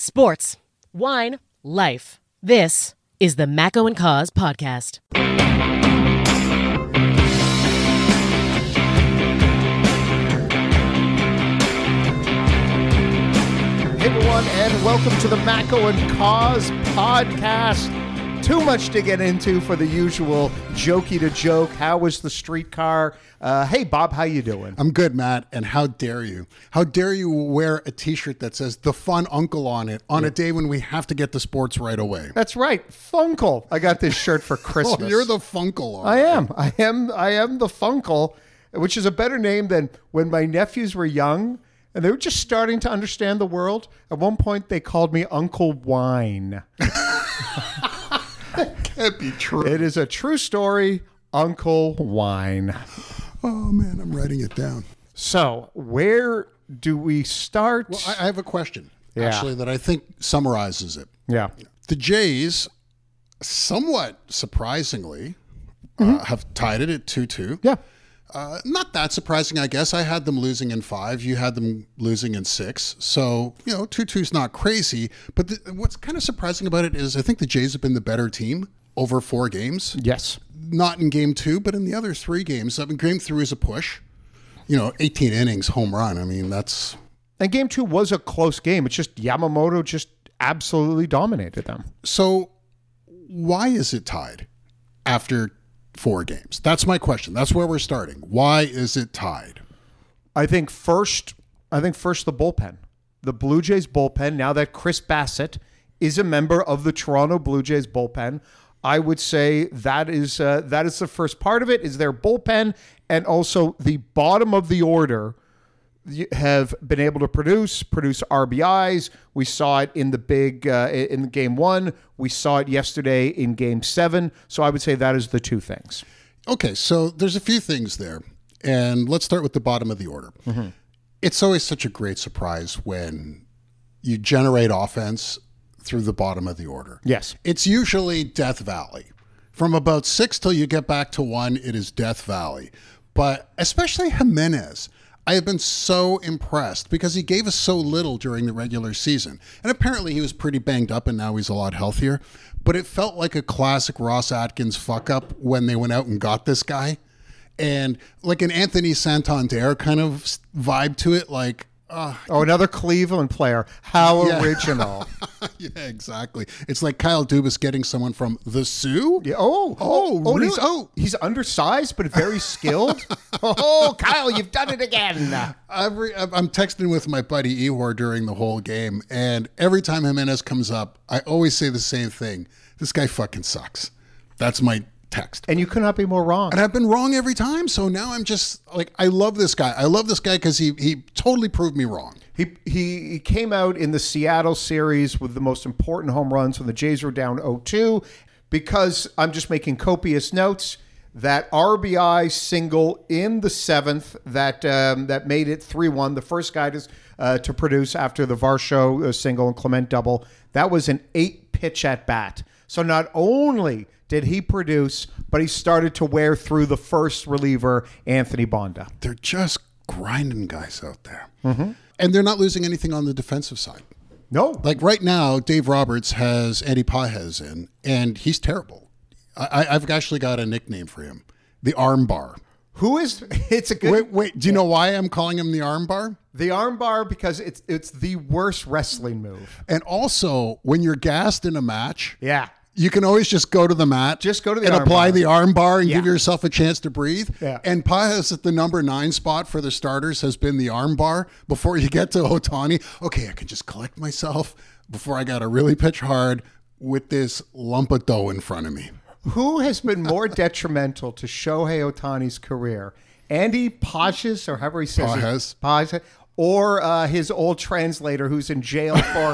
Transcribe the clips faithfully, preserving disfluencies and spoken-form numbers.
Sports, wine, life. This is the Macco and Cause podcast. Hey everyone, and welcome to the Macco and Cause podcast. Too much to get into for the usual jokey to joke. How was the streetcar? Uh, hey Bob, how you doing? I'm good, Matt. And how dare you? How dare you wear a T-shirt that says "The Fun Uncle" on it on yeah. a day when we have to get to sports right away? That's right, Funkle. I got this shirt for Christmas. Oh, you're the Funkle. I am. I am. I am the Funkle, which is a better name than when my nephews were young. And they were just starting to understand the world. At one point, they called me Uncle Wine. That can't be true. It is a true story, Uncle Wine. Oh, man, I'm writing it down. So, where do we start? Well, I, I have a question, yeah. actually, that I think summarizes it. Yeah. The Jays, somewhat surprisingly, mm-hmm. uh, have tied it at two two. Yeah. Uh, not that surprising, I guess. I had them losing in five. You had them losing in six. So, you know, two two's not crazy. But the, what's kind of surprising about it is I think the Jays have been the better team over four games. Yes. Not in game two, but in the other three games. I mean, game three is a push. You know, eighteen innings, home run. I mean, that's... And game two was a close game. It's just Yamamoto just absolutely dominated them. So, why is it tied after four games? That's my question. That's where we're starting. Why is it tied? I think first, I think first the bullpen. The Blue Jays bullpen, now that Chris Bassett is a member of the Toronto Blue Jays bullpen, I would say that is uh, that is the first part of it, is their bullpen, and also the bottom of the order have been able to produce, produce R B Is. We saw it in the big, uh, in game one. We saw it yesterday in game seven. So I would say that is the two things. Okay, so there's a few things there. And let's start with the bottom of the order. Mm-hmm. It's always such a great surprise when you generate offense through the bottom of the order. Yes. It's usually Death Valley. From about six till you get back to one, it is Death Valley. But especially Jimenez, I have been so impressed because he gave us so little during the regular season. And apparently he was pretty banged up and now he's a lot healthier. But it felt like a classic Ross Atkins fuck up when they went out and got this guy. And like an Anthony Santander kind of vibe to it, like, Uh, oh, another Cleveland player. How yeah. original. Yeah, exactly. It's like Kyle Dubas getting someone from the Sioux. Yeah. Oh, oh, oh, really? he's, oh, he's undersized but very skilled. Oh, Kyle, you've done it again. Every, I'm texting with my buddy Ihor during the whole game, and every time Jimenez comes up, I always say the same thing. This guy fucking sucks. That's my text. And you could not be more wrong. And I've been wrong every time. So now I'm just like, I love this guy. I love this guy because he he totally proved me wrong. He, he he came out in the Seattle series with the most important home runs when the Jays were down oh two. Because I'm just making copious notes, that R B I single in the seventh that um, that made it three one, the first guy to, uh, to produce after the Varsho uh, single and Clement double, that was an eight pitch at bat. So not only did he produce, but he started to wear through the first reliever, Anthony Bonda. They're just grinding guys out there. Mm-hmm. And they're not losing anything on the defensive side. No. Like right now, Dave Roberts has Eddie Pages in, and he's terrible. I, I've actually got a nickname for him, the arm bar. Who is, it's a good. Wait, wait, do you know why I'm calling him the arm bar? The arm bar, because it's it's the worst wrestling move. And also, when you're gassed in a match. Yeah. You can always just go to the mat, just go to the and arm apply bar. the arm bar and yeah. give yourself a chance to breathe. Yeah. And Pages at the number nine spot for the starters has been the arm bar before you get to Ohtani. Okay, I can just collect myself before I got to really pitch hard with this lump of dough in front of me. Who has been more detrimental to Shohei Ohtani's career? Andy Pages, or however he says Pages. it, Pages, or uh, his old translator who's in jail for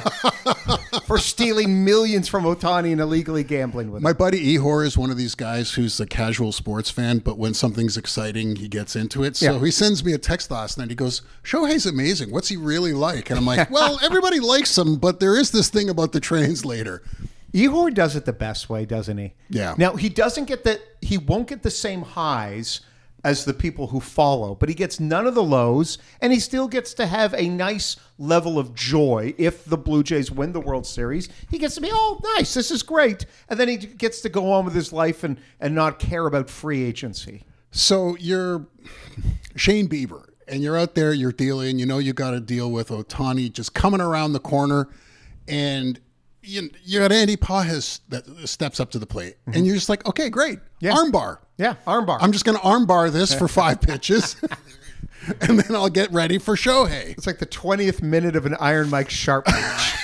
for stealing millions from Ohtani and illegally gambling with him. My buddy Ihor is one of these guys who's a casual sports fan, but when something's exciting, he gets into it. So yeah. he sends me a text last night. He goes, Shohei's amazing. What's he really like? And I'm like, well, everybody likes him, but there is this thing about the translator. Ihor does it the best way, doesn't he? Yeah. Now, he doesn't get the, he won't get the same highs as the people who follow, but he gets none of the lows, and he still gets to have a nice level of joy. If the Blue Jays win the World Series, he gets to be, oh, nice, this is great. And then he gets to go on with his life and, and not care about free agency. So you're Shane Bieber, and you're out there, you're dealing, you know you got to deal with Ohtani just coming around the corner, and you, you got Andy Pages that steps up to the plate, mm-hmm. and you're just like, okay, great, yeah. armbar. Yeah, armbar. I'm just going to armbar this for five pitches, and then I'll get ready for Shohei. It's like the twentieth minute of an Iron Mike Sharp match.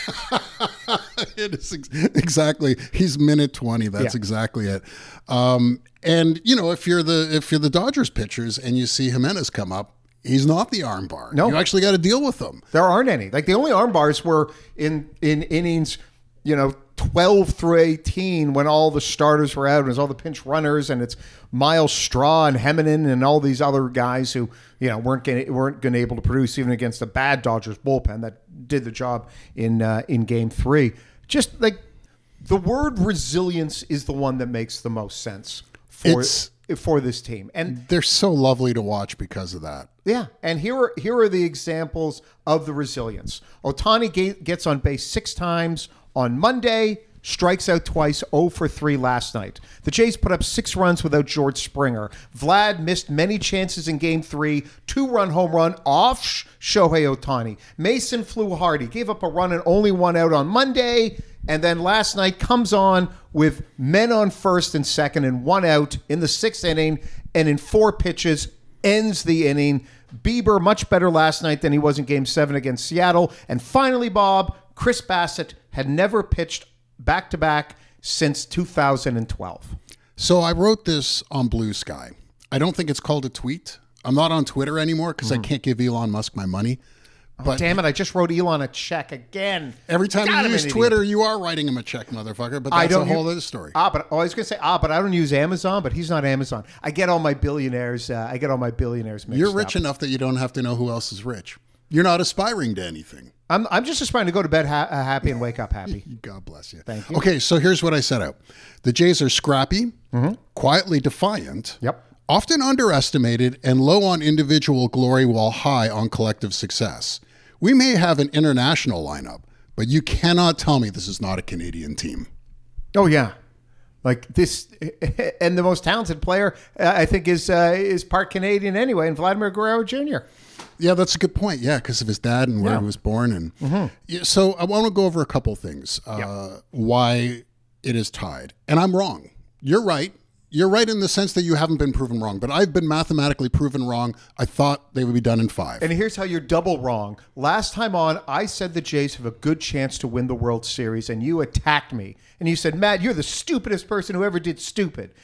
It is ex- exactly. He's minute twenty. That's yeah. exactly it. Um, and you know, if you're the if you're the Dodgers pitchers and you see Jimenez come up, he's not the armbar. No, you actually got to deal with them. There aren't any. Like the only armbars were in in innings, you know, twelve through eighteen when all the starters were out and it was all the pinch runners, and it's Miles Straw and Heminen and all these other guys who, you know, weren't getting, weren't going to able to produce even against a bad Dodgers bullpen that did the job in uh, in game three. Just like the word resilience is the one that makes the most sense for it's, for this team, and they're so lovely to watch because of that. Yeah, and here are here are the examples of the resilience. Ohtani gets on base six times on Monday, strikes out twice, oh for three last night. The Jays put up six runs without George Springer. Vlad missed many chances in game three, two-run home run off Shohei Ohtani. Mason flew hard. He gave up a run and only one out on Monday, and then last night comes on with men on first and second and one out in the sixth inning, and in four pitches ends the inning. Bieber much better last night than he was in game seven against Seattle. And finally, Bob, Chris Bassett had never pitched back-to-back since two thousand twelve. So I wrote this on Blue Sky. I don't think it's called a tweet. I'm not on Twitter anymore because mm. I can't give Elon Musk my money. But oh, damn it, I just wrote Elon a check again. Every time God, you use Twitter, you are writing him a check, motherfucker. But that's I don't a whole use, other story. Ah, but oh, I was going to say, ah, but I don't use Amazon, but he's not Amazon. I get all my billionaires, uh, I get all my billionaires mixed You're rich up. enough that you don't have to know who else is rich. You're not aspiring to anything. I'm I'm just aspiring to go to bed ha- happy and wake up happy. God bless you. Thank you. Okay, so here's what I set out. The Jays are scrappy, mm-hmm. quietly defiant, yep. often underestimated, and low on individual glory while high on collective success. We may have an international lineup, but you cannot tell me this is not a Canadian team. Oh, yeah. Like this, and the most talented player, uh, I think, is uh, is part Canadian anyway, and Vladimir Guerrero Junior Yeah, that's a good point. Yeah, because of his dad and where yeah. he was born. And mm-hmm. yeah, so I want to go over a couple things, uh, yeah. why it is tied. And I'm wrong. You're right. You're right in the sense that you haven't been proven wrong, but I've been mathematically proven wrong. I thought they would be done in five. And here's how you're double wrong. Last time on, I said the Jays have a good chance to win the World Series, and you attacked me. And you said, Matt, you're the stupidest person who ever did stupid.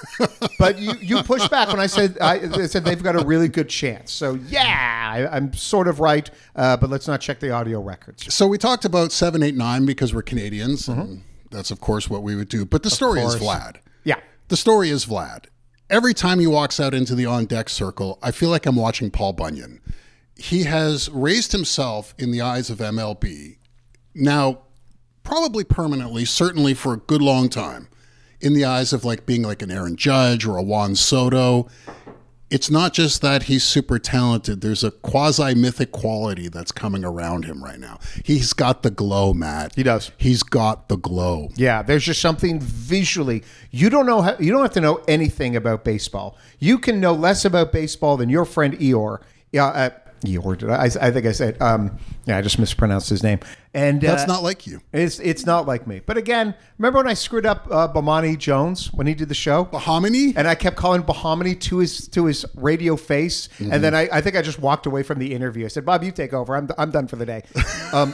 But you, you pushed back when I said I, I said they've got a really good chance. So, yeah, I, I'm sort of right, uh, but let's not check the audio records. So we talked about seven, eight, nine because we're Canadians, mm-hmm. and that's, of course, what we would do. But the story is Vlad. Yeah. The story is Vlad. Every time he walks out into the on-deck circle, I feel like I'm watching Paul Bunyan. He has raised himself in the eyes of M L B, now probably permanently, certainly for a good long time, in the eyes of like being like an Aaron Judge or a Juan Soto. It's not just that he's super talented. There's a quasi-mythic quality that's coming around him right now. He's got the glow, Matt. He does. He's got the glow. Yeah, there's just something visually. You don't know how, you don't have to know anything about baseball. You can know less about baseball than your friend Eeyore. Yeah, uh, Eeyore, did I? I, I think I said. Um, yeah, I just mispronounced his name. And that's uh, not like you. It's it's not like me. But again, remember when I screwed up uh, Bomani Jones when he did the show? Bahominy? And I kept calling Bahominy to his to his radio face. Mm-hmm. And then I, I think I just walked away from the interview. I said, Bob, you take over. I'm I'm done for the day. Um,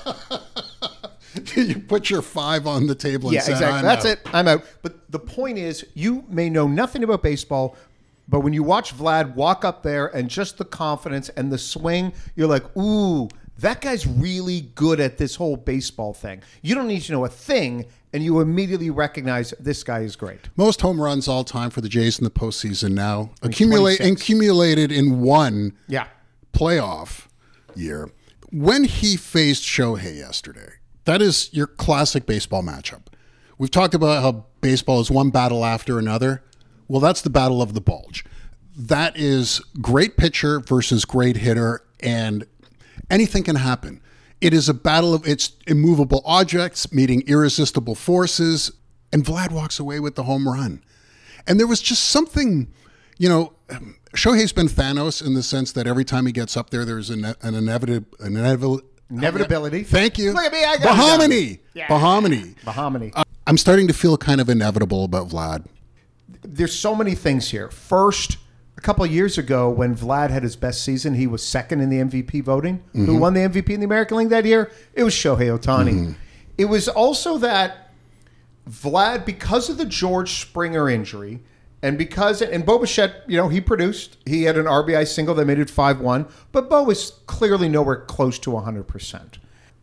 you put your five on the table and yeah, said, exactly. I'm That's out. it. I'm out. But the point is, you may know nothing about baseball, but when you watch Vlad walk up there and just the confidence and the swing, you're like, ooh, that guy's really good at this whole baseball thing. You don't need to know a thing, and you immediately recognize this guy is great. Most home runs all time for the Jays in the postseason now, accumulate, accumulated in one yeah. playoff year. When he faced Shohei yesterday, that is your classic baseball matchup. We've talked about how baseball is one battle after another. Well, that's the battle of the bulge. that is great pitcher versus great hitter, and anything can happen. It is a battle of its immovable objects meeting irresistible forces, and Vlad walks away with the home run. And there was just something, you know, Shohei's been Thanos in the sense that every time he gets up there, there's an, an inevitable, an inevitable, Inevitability. Thank you. Look at me, I got it Bahominy. Yeah. Bahominy. Bahominy. Uh, I'm starting to feel kind of inevitable about Vlad. There's so many things here. First, a couple of years ago when Vlad had his best season, he was second in the M V P voting. Mm-hmm. Who won the M V P in the American League that year? It was Shohei Ohtani. Mm-hmm. It was also that Vlad, because of the George Springer injury, and because, and Bo Bichette, you know, he produced. He had an R B I single that made it five one, but Bo was clearly nowhere close to one hundred percent.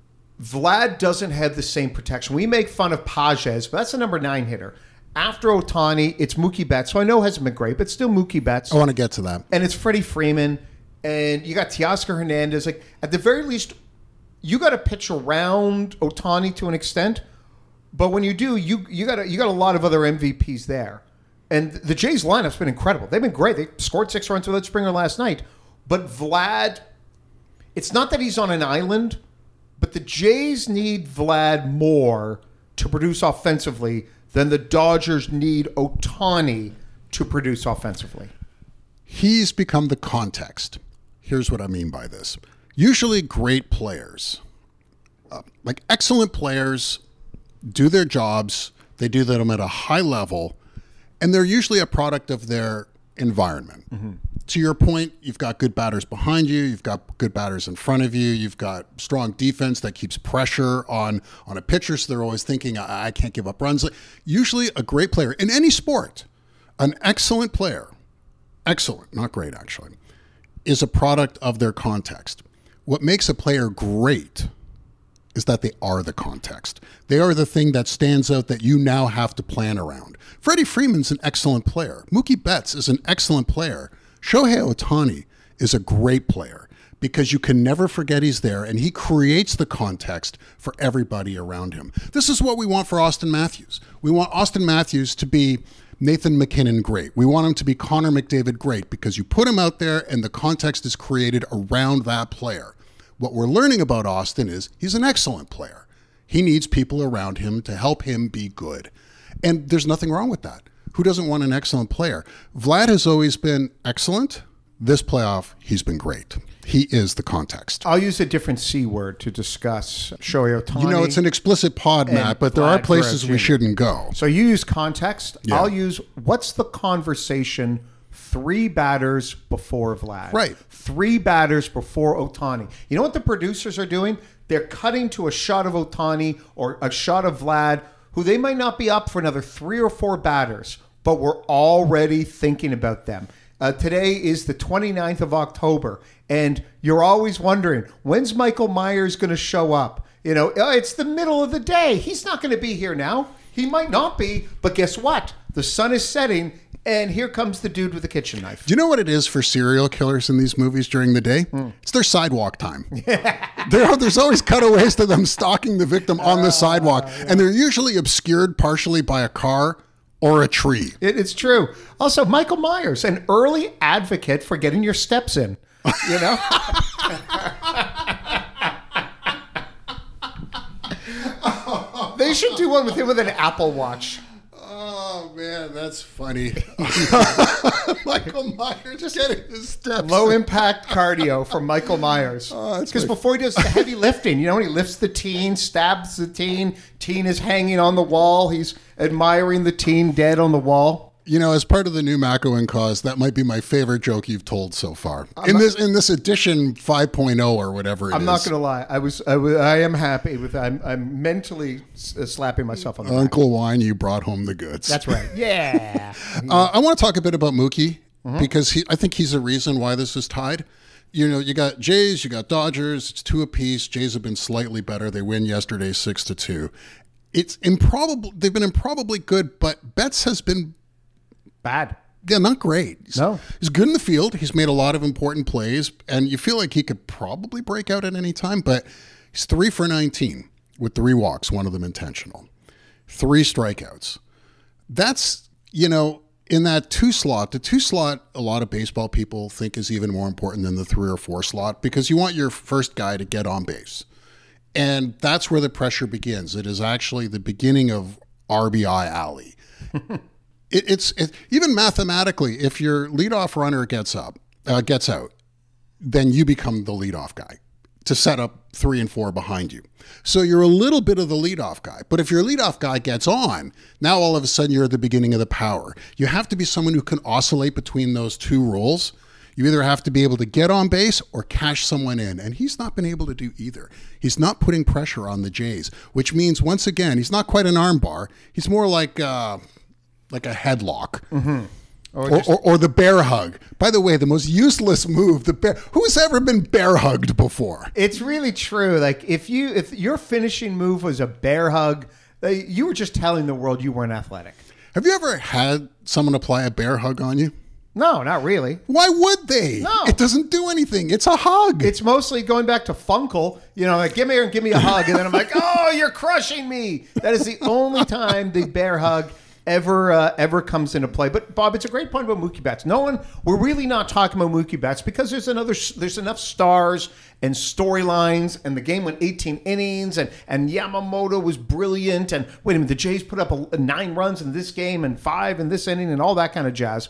Vlad doesn't have the same protection. We make fun of Pages, but that's the number nine hitter. After Ohtani, it's Mookie Betts, who I know hasn't been great, but still Mookie Betts. I want to get to that. And it's Freddie Freeman, and you got Teoscar Hernandez. Like, at the very least, you got to pitch around Ohtani to an extent, but when you do, you you got a, you got a lot of other M V Ps there. And the Jays lineup's been incredible. They've been great. They scored six runs without Springer last night. But Vlad, it's not that he's on an island, but the Jays need Vlad more to produce offensively than the Dodgers need Ohtani to produce offensively. He's become the context. Here's what I mean by this. Usually great players, uh, like excellent players, do their jobs. They do them at a high level, and they're usually a product of their environment. Mm-hmm. To your point, you've got good batters behind you. You've got good batters in front of you. You've got strong defense that keeps pressure on, on a pitcher, so they're always thinking, I, I can't give up runs. Usually a great player in any sport, an excellent player, excellent, not great actually, is a product of their context. What makes a player great is that they are the context. They are the thing that stands out that you now have to plan around. Freddie Freeman's an excellent player. Mookie Betts is an excellent player. Shohei Ohtani is a great player because you can never forget he's there, and he creates the context for everybody around him. This is what we want for Austin Matthews. We want Austin Matthews to be Nathan McKinnon great. We want him to be Connor McDavid great because you put him out there and the context is created around that player. What we're learning about Austin is he's an excellent player. He needs people around him to help him be good. And there's nothing wrong with that. Who doesn't want an excellent player? Vlad has always been excellent. This playoff, he's been great. He is the context. I'll use a different C word to discuss Shohei Ohtani. You know, it's an explicit pod, Matt, but there Vlad are places we shouldn't go. So you use context. Yeah. I'll use what's the conversation three batters before Vlad. Right. Three batters before Ohtani. You know what the producers are doing? They're cutting to a shot of Ohtani or a shot of Vlad, who they might not be up for another three or four batters, but we're already thinking about them. Uh, today is the twenty-ninth of October, and you're always wondering, when's Michael Myers going to show up? You know, uh, it's the middle of the day. He's not going to be here now. He might not be, but guess what? The sun is setting, and here comes the dude with the kitchen knife. Do you know what it is for serial killers in these movies during the day? Mm. It's their sidewalk time. there are, there's always cutaways to them stalking the victim on the uh, sidewalk, yeah. and they're usually obscured partially by a car or a tree. It, it's true. Also, Michael Myers, an early advocate for getting your steps in, you know? They should do one with him with an Apple Watch. Oh, man, that's funny. Michael Myers just getting his steps. Low impact cardio for Michael Myers. Because oh, before he does the heavy lifting, you know, when he lifts the teen, stabs the teen, teen is hanging on the wall. He's admiring the teen dead on the wall. You know, as part of the new Mako and Cause, that might be my favorite joke you've told so far. I'm in not, this in this edition five point oh or whatever it I'm is. not going to lie. I was I, was, I am happy with I'm I'm mentally slapping myself on the Uncle back. Wine, you brought home the goods. That's right. Yeah. uh, I want to talk a bit about Mookie mm-hmm. because he, I think he's the reason why this is tied. You know, you got Jays, you got Dodgers. It's two apiece. Jays have been slightly better. They win yesterday six to two. It's improbable. They've been improbably good, but Betts has been bad. Yeah, not great. He's, no. He's good in the field. He's made a lot of important plays, and you feel like he could probably break out at any time, but he's three for nineteen with three walks, one of them intentional. Three strikeouts. That's, you know, in that two slot, the two slot, a lot of baseball people think is even more important than the three or four slot because you want your first guy to get on base. And that's where the pressure begins. It is actually the beginning of R B I alley. it, it's it, even mathematically, if your leadoff runner gets up, uh, gets out, then you become the leadoff guy to set up three and four behind you. So you're a little bit of the leadoff guy. But if your leadoff guy gets on, now all of a sudden you're at the beginning of the power. You have to be someone who can oscillate between those two roles. You either have to be able to get on base or cash someone in. And he's not been able to do either. He's not putting pressure on the Jays, which means, once again, he's not quite an arm bar. He's more like, uh, like a headlock. Mm-hmm. Or, or, or, or the bear hug. By the way, the most useless move. The bear. Who's ever been bear hugged before? It's really true. Like if you if your finishing move was a bear hug, you were just telling the world you weren't athletic. Have you ever had someone apply a bear hug on you? No, not really. Why would they? No. It doesn't do anything. It's a hug. It's mostly going back to Funkle, you know, like, give me here and give me a hug. And then I'm like, oh, you're crushing me. That is the only time the bear hug ever uh, ever comes into play. But Bob, it's a great point about Mookie Betts. No one, we're really not talking about Mookie Betts because there's another, there's enough stars and storylines, and the game went eighteen innings, and and Yamamoto was brilliant, and wait a minute, the Jays put up a, a nine runs in this game and five in this inning and all that kind of jazz.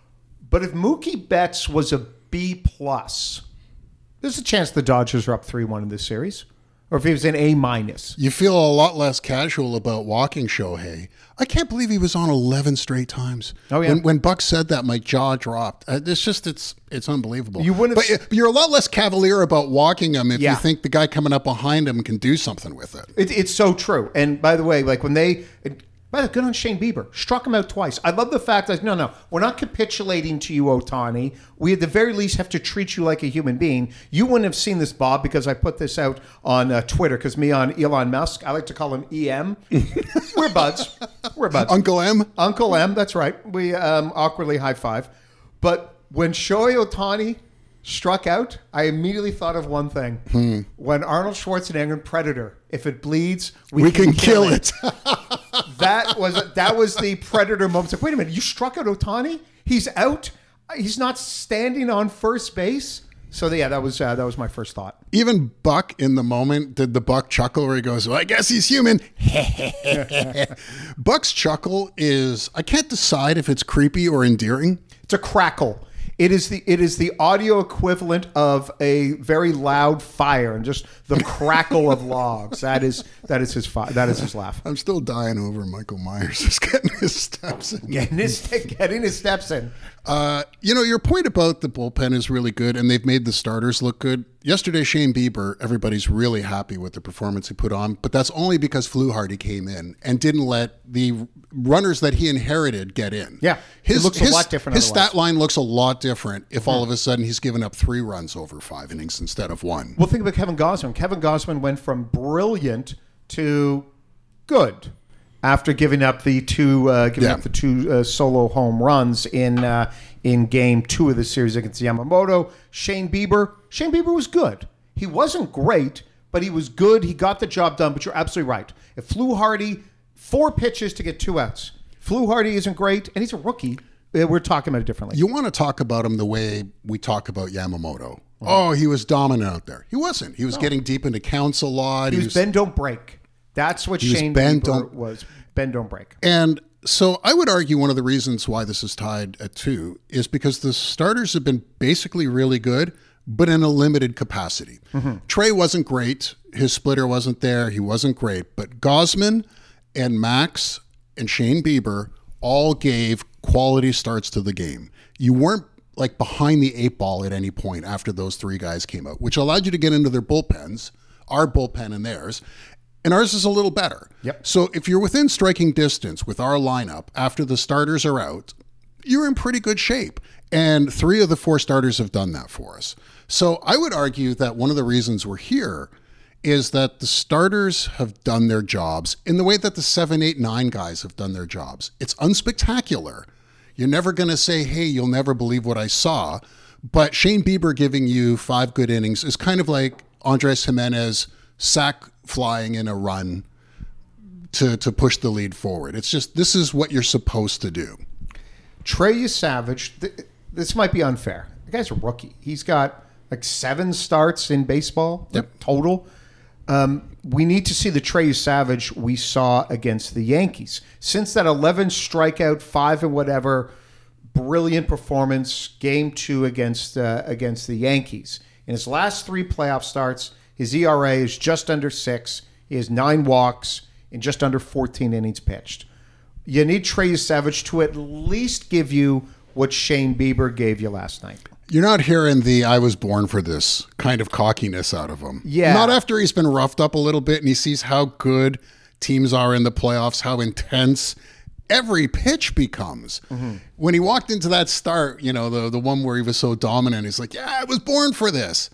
But if Mookie Betts was a B plus, there's a chance the Dodgers are up three one in this series. Or if he was an A minus. You feel a lot less casual about walking Shohei. I can't believe he was on eleven straight times. Oh, yeah. When, when Buck said that, my jaw dropped. Uh, it's just, it's it's unbelievable. You wouldn't but, but you're a lot less cavalier about walking him if Yeah. you think the guy coming up behind him can do something with it. It, it's so true. And by the way, like when they, it, by the way, good on Shane Bieber, struck him out twice. I love the fact that, no, no, we're not capitulating to you, Ohtani. We at the very least have to treat you like a human being. You wouldn't have seen this, Bob, because I put this out on uh, Twitter, because me on Elon Musk, I like to call him E M. We're buds. We're buds. Uncle M? Uncle M, that's right. We um, awkwardly high five. But when Shohei Ohtani struck out, I immediately thought of one thing. Hmm. When Arnold Schwarzenegger in Predator, if it bleeds, we, We can, can kill it. that was that was the Predator moment. It's like, wait a minute, you struck out Ohtani? He's out? He's not standing on first base? So yeah, that was uh, that was my first thought. Even Buck in the moment did the Buck chuckle where he goes, well, I guess he's human. Buck's chuckle is, I can't decide if it's creepy or endearing. It's a crackle. It is the it is the audio equivalent of a very loud fire and just the crackle of logs. That is that is his fi- that is his laugh. I'm still dying over Michael Myers just getting his steps in. Getting his getting his steps in. Uh, you know, your point about the bullpen is really good, and they've made the starters look good. Yesterday, Shane Bieber, everybody's really happy with the performance he put on, but that's only because Fluharty came in and didn't let the runners that he inherited get in. Yeah, his, it looks his, a lot different. His otherwise. stat line looks a lot different if mm-hmm. all of a sudden he's given up three runs over five innings instead of one. Well, think about Kevin Gausman. Kevin Gausman went from brilliant to good after giving up the two uh, giving yeah. up the two uh, solo home runs in uh, in game two of the series against Yamamoto. Shane Bieber, Shane Bieber was good. He wasn't great, but he was good. He got the job done. But you're absolutely right. If Fluharty, four pitches to get two outs. Fluharty isn't great, and he's a rookie. We're talking about it differently. You want to talk about him the way we talk about Yamamoto. Mm-hmm. Oh, he was dominant out there. He wasn't. He was no. getting deep into counts a lot. He, he was, was bend, don't break. That's what Shane bend, Bieber don't, was. Bend, don't break. And so I would argue one of the reasons why this is tied at two is because the starters have been basically really good, but in a limited capacity. Mm-hmm. Trey wasn't great. His splitter wasn't there. He wasn't great. But Gausman and Max and Shane Bieber all gave quality starts to the game. You weren't like behind the eight ball at any point after those three guys came out, which allowed you to get into their bullpens, our bullpen and theirs. And ours is a little better. Yep. So if you're within striking distance with our lineup after the starters are out, you're in pretty good shape. And three of the four starters have done that for us. So I would argue that one of the reasons we're here is that the starters have done their jobs in the way that the seven, eight, nine guys have done their jobs. It's unspectacular. You're never going to say, hey, you'll never believe what I saw. But Shane Bieber giving you five good innings is kind of like Andres Jimenez sack flying in a run to, to push the lead forward. It's just, this is what you're supposed to do. Trey Savage, th- this might be unfair. The guy's a rookie. He's got like seven starts in baseball Yep. like, total. Um, we need to see the Trey Savage we saw against the Yankees. Since that eleven strikeout, five and whatever, brilliant performance, game two against uh, against the Yankees. In his last three playoff starts, his E R A is just under six. He has nine walks in just under fourteen innings pitched. You need Trey Savage to at least give you what Shane Bieber gave you last night. You're not hearing the "I was born for this" kind of cockiness out of him. Yeah. Not after he's been roughed up a little bit and he sees how good teams are in the playoffs, how intense every pitch becomes. Mm-hmm. When he walked into that start, you know, the the one where he was so dominant, he's like, yeah, I was born for this.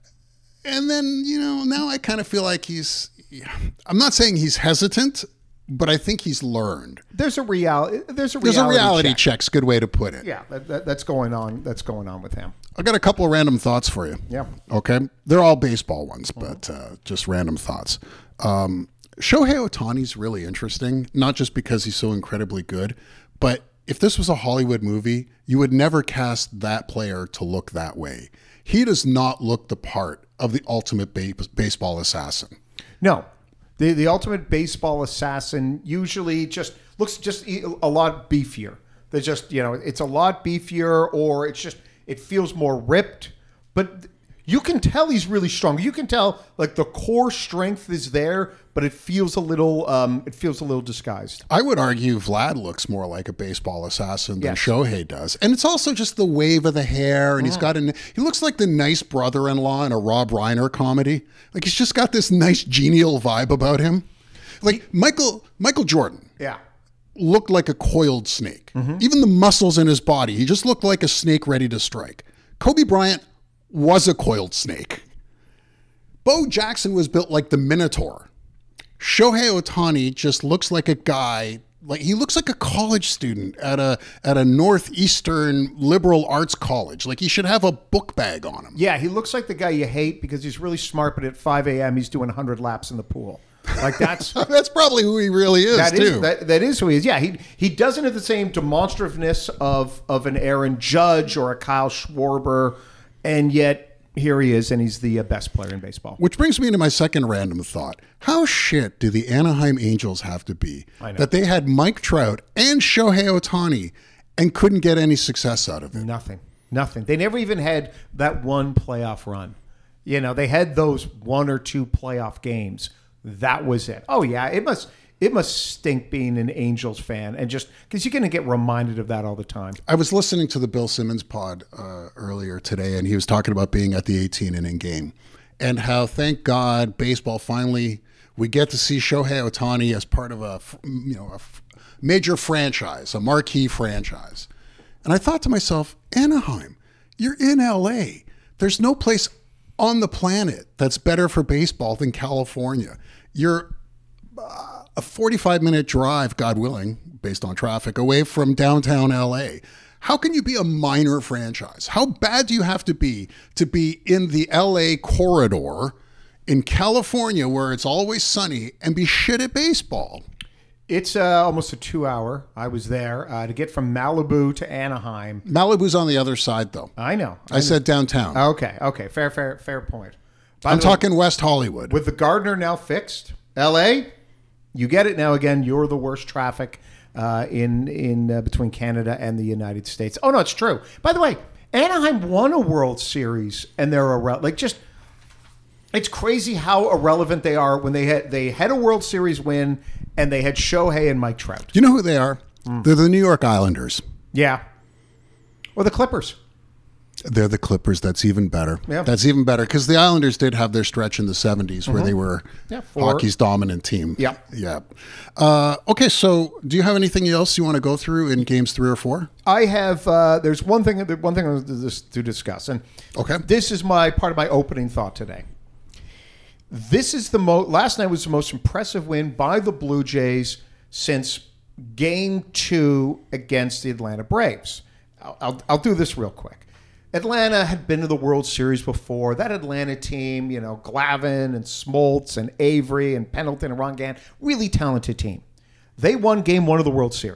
And then, you know, now I kind of feel like he's, I'm not saying he's hesitant, but I think he's learned. There's a reality. There's a reality, There's a reality check. check's a good way to put it. Yeah, that, that, that's going on. That's going on with him. I got a couple of random thoughts for you. Yeah. Okay. They're all baseball ones, but uh, just random thoughts. Um, Shohei Ohtani's really interesting, not just because he's so incredibly good, but if this was a Hollywood movie, you would never cast that player to look that way. He does not look the part of the ultimate ba- baseball assassin. No, the the ultimate baseball assassin usually just looks just a lot beefier. They're just, you know, it's a lot beefier, or it's just, it feels more ripped. But you can tell he's really strong. You can tell like the core strength is there, but it feels a little um, it feels a little disguised. I would argue Vlad looks more like a baseball assassin than Yes. Shohei does. And it's also just the wave of the hair, and he's got an he looks like the nice brother-in-law in a Rob Reiner comedy. Like he's just got this nice genial vibe about him. Like Michael Michael Jordan Yeah. looked like a coiled snake. Even the muscles in his body, he just looked like a snake ready to strike. Kobe Bryant was a coiled snake. Bo Jackson was built like the Minotaur. Shohei Ohtani just looks like a guy, like he looks like a college student at a at a northeastern liberal arts college. Like he should have a book bag on him. Yeah, he looks like the guy you hate because he's really smart, but at five a.m. he's doing one hundred laps in the pool. Like that's That's probably who he really is, that too. is that, that is who he is. Yeah, he he doesn't have the same demonstrativeness of of an Aaron Judge or a Kyle Schwarber, and yet here he is, and he's the uh, best player in baseball. Which brings me to my second random thought. How shit do the Anaheim Angels have to be I know. that they had Mike Trout and Shohei Ohtani and couldn't get any success out of it? Nothing, nothing. They never even had that one playoff run. You know, they had those one or two playoff games. That was it. Oh yeah, it must it must stink being an Angels fan, and just because you're going to get reminded of that all the time. I was listening to the Bill Simmons pod uh, earlier today, and he was talking about being at the eighteen inning game and how, thank God, baseball finally, we get to see Shohei Ohtani as part of a, you know, a major franchise, a marquee franchise. And I thought to myself, Anaheim, you're in L A. There's no place on the planet that's better for baseball than California. You're uh, a forty-five minute drive, God willing, based on traffic, away from downtown L A. How can you be a minor franchise? How bad do you have to be to be in the L A corridor in California where it's always sunny and be shit at baseball? It's uh, almost a two hour. I was there uh, to get from Malibu to Anaheim. Malibu's on the other side, though. I know. I said downtown. Okay, okay, fair, fair, fair point. By I'm the way, talking West Hollywood. with the Gardner now fixed, L A, you get it now again. You're the worst traffic uh, in in uh, between Canada and the United States. Oh no, it's true. By the way, Anaheim won a World Series, and they're irre- like just. It's crazy how irrelevant they are when they had they had a World Series win, and they had Shohei and Mike Trout. Do you know who they are? They're the New York Islanders. Yeah, or the Clippers. They're the Clippers. That's even better. Yeah. That's even better because the Islanders did have their stretch in the seventies where they were Yeah, four. hockey's dominant team. Yeah. Yeah. Uh, okay, so do you have anything else you want to go through in games three or four? I have. Uh, there's one thing. One thing I want to to discuss, and Okay. this is my part of my opening thought today. This is the most. Last night was the most impressive win by the Blue Jays since Game Two against the Atlanta Braves. I'll, I'll, I'll do this real quick. Atlanta had been to the World Series before. That Atlanta team, you know, Glavine and Smoltz and Avery and Pendleton and Ron Gann, really talented team. They won Game One of the World Series.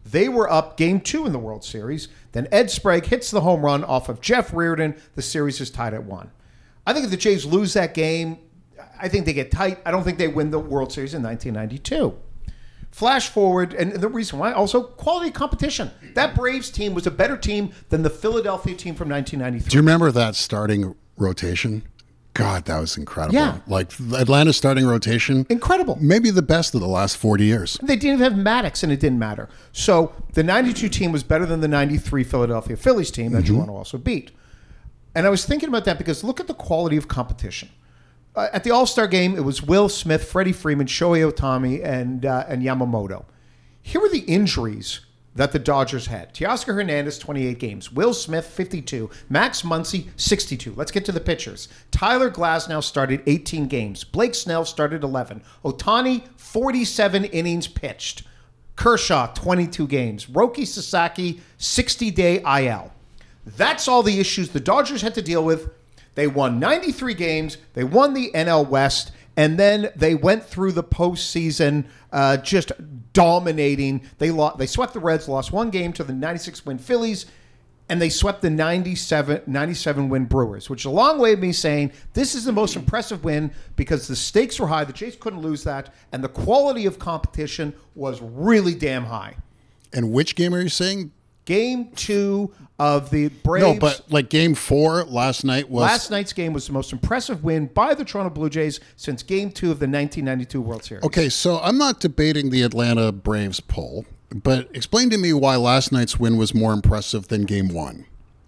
They were up game two in the World Series. Then Ed Sprague hits the home run off of Jeff Reardon. The series is tied at one. I think if the Jays lose that game, I think they get tight. I don't think they win the World Series in nineteen ninety-two. Flash forward, and the reason why, also quality competition. That Braves team was a better team than the Philadelphia team from nineteen ninety-three. Do you remember that starting rotation? God, that was incredible. Yeah. Like Atlanta's starting rotation. Incredible. Maybe the best of the last forty years. They didn't even have Maddox, and it didn't matter. So the ninety-two team was better than the ninety-three Philadelphia Phillies team that mm-hmm. Toronto also beat. And I was thinking about that because look at the quality of competition. Uh, at the All-Star game, it was Will Smith, Freddie Freeman, Shohei Ohtani, and uh, and Yamamoto. Here were the injuries that the Dodgers had. Teoscar Hernandez, twenty-eight games. Will Smith, fifty-two. Max Muncy, sixty-two. Let's get to the pitchers. Tyler Glasnow started eighteen games. Blake Snell started eleven. Ohtani, forty-seven innings pitched. Kershaw, twenty-two games. Roki Sasaki, sixty-day I L. That's all the issues the Dodgers had to deal with. They won ninety-three games. They won the N L West. And then they went through the postseason uh, just dominating. They lost, they swept the Reds, lost one game to the ninety-six win Phillies, and they swept the ninety-seven, ninety-seven win Brewers, which is a long way of me saying this is the most impressive win because the stakes were high. The Jays couldn't lose that, and the quality of competition was really damn high. And which game are you saying? Game two of the Braves. No, but like game four last night was... Last night's game was the most impressive win by the Toronto Blue Jays since game two of the nineteen ninety-two World Series. Okay, so I'm not debating the Atlanta Braves poll, but explain to me why last night's win was more impressive than game one.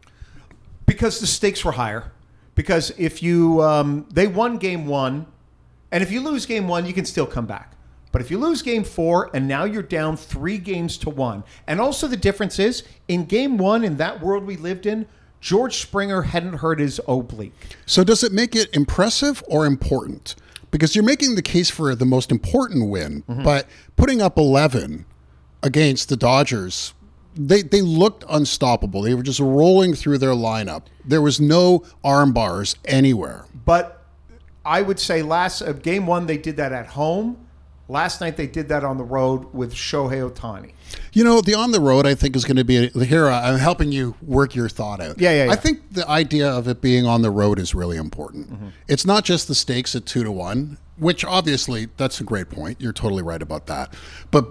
Because the stakes were higher. Because if you... Um, they won game one, and if you lose game one, you can still come back. But if you lose game four and now you're down three games to one, and also the difference is in game one in that world we lived in, George Springer hadn't hurt his oblique. So does it make it impressive or important? Because you're making the case for the most important win, mm-hmm. but putting up eleven against the Dodgers, they they looked unstoppable. They were just rolling through their lineup. There was no arm bars anywhere. But I would say last uh, game one they did that at home. Last night they did that on the road with Shohei Ohtani. You know, the on the road I think is going to be a, here. I'm helping you work your thought out. Yeah, yeah, yeah. I think the idea of it being on the road is really important. Mm-hmm. It's not just the stakes at two to one, which obviously that's a great point. You're totally right about that. But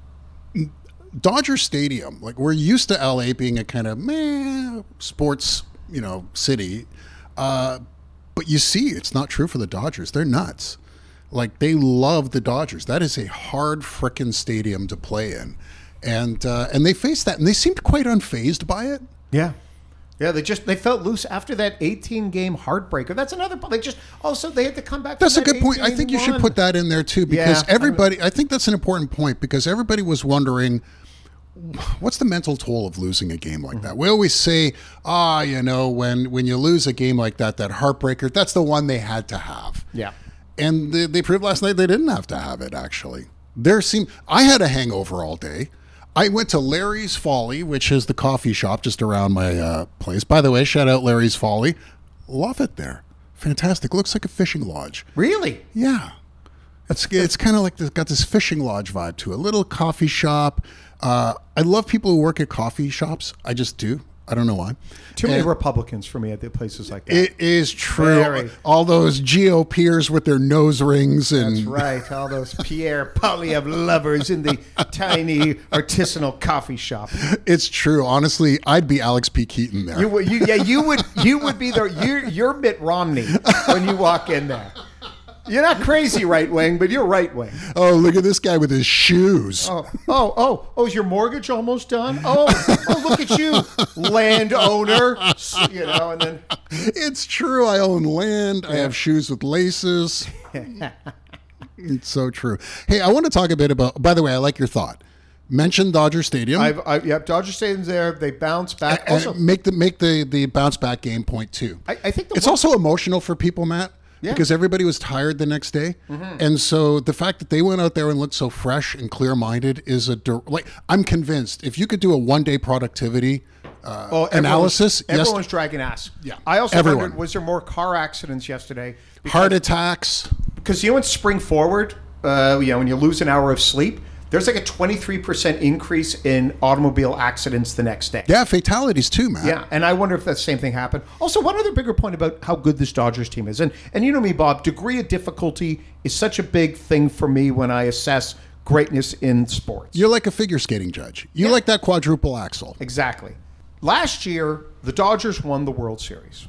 Dodger Stadium, like we're used to L A being a kind of meh sports, you know, city, uh, but you see, it's not true for the Dodgers. They're nuts. Like, they love the Dodgers. That is a hard frickin' stadium to play in. And uh, and they faced that, and they seemed quite unfazed by it. Yeah. Yeah, they just, they felt loose after that eighteen-game heartbreaker. That's another, they just, also, they had to come back That's from a good point. I think you should put that in there, too, because yeah, everybody, I think that's an important point, because everybody was wondering, what's the mental toll of losing a game like that? We always say, ah, oh, you know, when, when you lose a game like that, that heartbreaker, that's the one they had to have. Yeah. And they, they proved last night they didn't have to have it, actually. There seemed, I had a hangover all day. I went to Larry's Folly, which is the coffee shop just around my uh, place. By the way, shout out Larry's Folly. Love it there. Fantastic. Looks like a fishing lodge. Really? Yeah. It's it's kind of like this, got this fishing lodge vibe to it. A little coffee shop. Uh, I love people who work at coffee shops. I just do. I don't know why. Too many and Republicans for me at the places like that. It is true. Very. All those G O Pers with their nose rings. And that's right. All those Pierre Poilievre lovers in the tiny artisanal coffee shop. It's true. Honestly, I'd be Alex P. Keaton there. You would, you, yeah, you would. You would be there. You're, you're Mitt Romney when you walk in there. You're not crazy right wing, but you're right wing. Oh, look at this guy with his shoes. Oh, oh, oh, oh! Is your mortgage almost done? Oh, oh! Look at you, landowner. You know, and then it's true. I own land. Yeah. I have shoes with laces. It's so true. Hey, I want to talk a bit about. By the way, I like your thought. Mention Dodger Stadium. I've, I, yeah, Dodger Stadium's there. They bounce back. And also, make the make the the bounce back game point too. I, I think the it's one, also emotional for people, Matt. Yeah. Because everybody was tired the next day. Mm-hmm. And so the fact that they went out there and looked so fresh and clear-minded is a... Like, I'm convinced if you could do a one-day productivity uh, oh, analysis... Everyone's, everyone's dragging ass. Yeah. I also Everyone. wondered, was there more car accidents yesterday? Because, Heart attacks. Because, you know, in spring forward, uh, you know, when you lose an hour of sleep, there's like a twenty-three percent increase in automobile accidents the next day. Yeah, fatalities too, man. Yeah, and I wonder if that same thing happened. Also, one other bigger point about how good this Dodgers team is. And, and you know me, Bob, degree of difficulty is such a big thing for me when I assess greatness in sports. You're like a figure skating judge. You Yeah. like that quadruple axel. Exactly. Last year, the Dodgers won the World Series.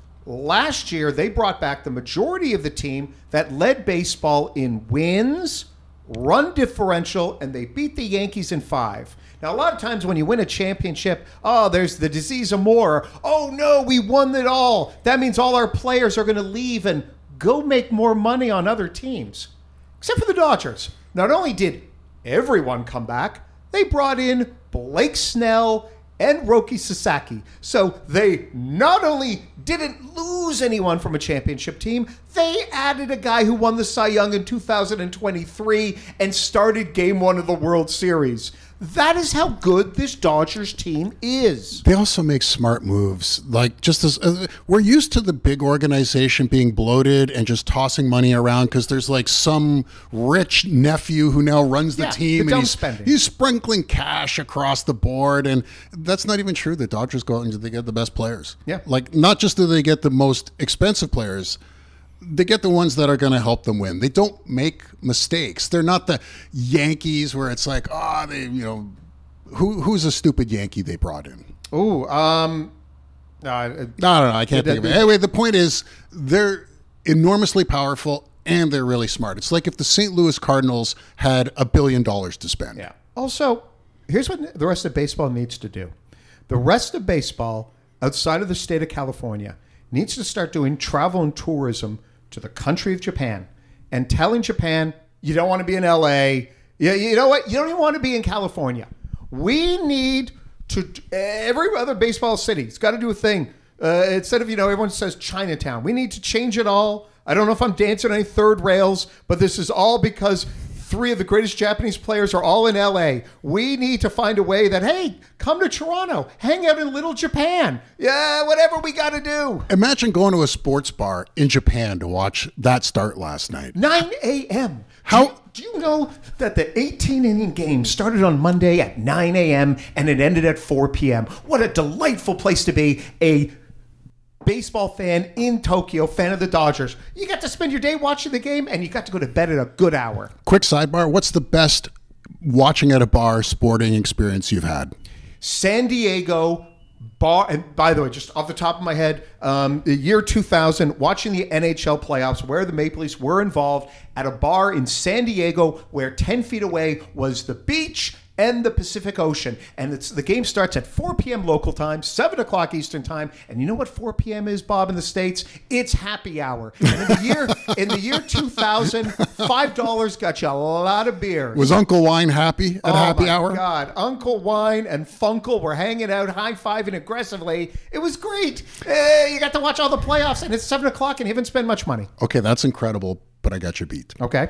Last year, they brought back the majority of the team that led baseball in wins, run differential, and they beat the Yankees in five. Now, a lot of times when you win a championship, oh, there's the disease of more. Oh, no, we won it all. That means all our players are going to leave and go make more money on other teams. Except for the Dodgers. Not only did everyone come back, they brought in Blake Snell and Roki Sasaki. So they not only didn't lose anyone from a championship team, they added a guy who won the Cy Young in two thousand twenty-three and started game one of the World Series. That is how good this Dodgers team is. They also make smart moves. Like, just as uh, we're used to the big organization being bloated and just tossing money around because there's like some rich nephew who now runs the Yeah, team the and dumb he's, spending. he's sprinkling cash across the board. And that's not even true. The Dodgers go out and they get the best players. Yeah. Like, not just do they get the most expensive players, they get the ones that are going to help them win. They don't make mistakes. They're not the Yankees where it's like, oh, they, you know, who who's a stupid Yankee they brought in? Ooh, um, uh, I don't know. I can't Yeah, think of it. that- Anyway, the point is they're enormously powerful and they're really smart. It's like if the Saint Louis Cardinals had a billion dollars to spend. yeah. Also, here's what the rest of baseball needs to do. The rest of baseball outside of the state of California needs to start doing travel and tourism to the country of Japan and telling Japan, you don't want to be in L A. Yeah, you know what? You don't even want to be in California. We need to, every other baseball city's got to do a thing. Uh, instead of, you know, everyone says Chinatown. We need to change it all. I don't know if I'm dancing on any third rails, but this is all because three of the greatest Japanese players are all in L A. We need to find a way that, hey, come to Toronto, hang out in Little Japan. Yeah, whatever we got to do. Imagine going to a sports bar in Japan to watch that start last night. nine a.m. How- Do you, do you know that the eighteen-inning game started on Monday at nine a.m. and it ended at four p.m.? What a delightful place to be. A baseball fan in Tokyo, fan of the Dodgers. You got to spend your day watching the game and you got to go to bed at a good hour. Quick sidebar, what's the best watching at a bar sporting experience you've had? San Diego bar, and by the way, just off the top of my head, um, the year two thousand, watching the N H L playoffs where the Maple Leafs were involved at a bar in San Diego where ten feet away was the beach and the Pacific Ocean. And it's the game starts at four p.m. local time, seven o'clock Eastern time. And you know what four p.m. is, Bob, in the States? It's happy hour. And in the year in the year two thousand, five dollars got you a lot of beer. Was Uncle Wine happy at Oh happy my hour? God, Uncle Wine and Funkle were hanging out, high-fiving aggressively. It was great. Eh, you got to watch all the playoffs, and it's seven o'clock, and you haven't spent much money. Okay, that's incredible, but I got you beat. Okay.